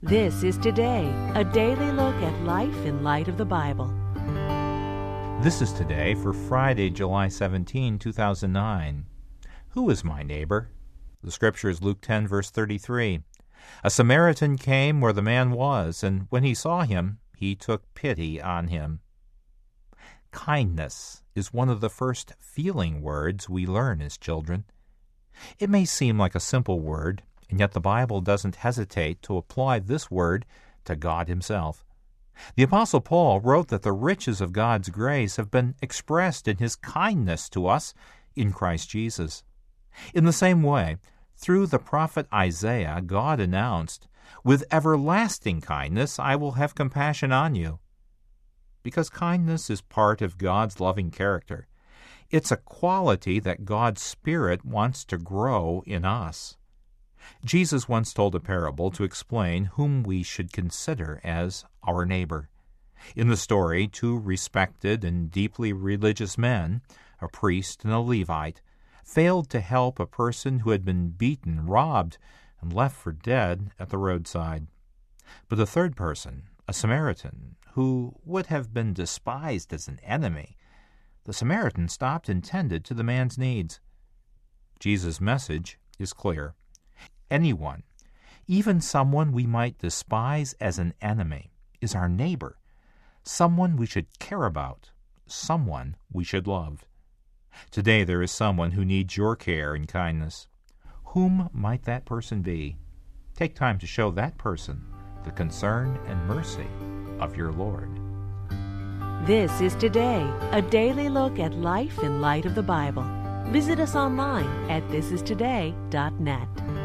This is Today, a daily look at life in light of the Bible. This is Today for Friday, July 17, 2009. Who is my neighbor? The scripture is Luke 10, verse 33. A Samaritan came where the man was, and when he saw him, he took pity on him. Kindness is one of the first feeling words we learn as children. It may seem like a simple word, and yet the Bible doesn't hesitate to apply this word to God Himself. The Apostle Paul wrote that the riches of God's grace have been expressed in His kindness to us in Christ Jesus. In the same way, through the prophet Isaiah, God announced, "With everlasting kindness I will have compassion on you." Because kindness is part of God's loving character, it's a quality that God's Spirit wants to grow in us. Jesus once told a parable to explain whom we should consider as our neighbor. In the story, two respected and deeply religious men, a priest and a Levite, failed to help a person who had been beaten, robbed, and left for dead at the roadside. But the third person, a Samaritan, who would have been despised as an enemy, the Samaritan stopped and tended to the man's needs. Jesus' message is clear. Anyone, even someone we might despise as an enemy, is our neighbor, someone we should care about, someone we should love. Today there is someone who needs your care and kindness. Whom might that person be? Take time to show that person the concern and mercy of your Lord. This is Today, a daily look at life in light of the Bible. Visit us online at thisistoday.net.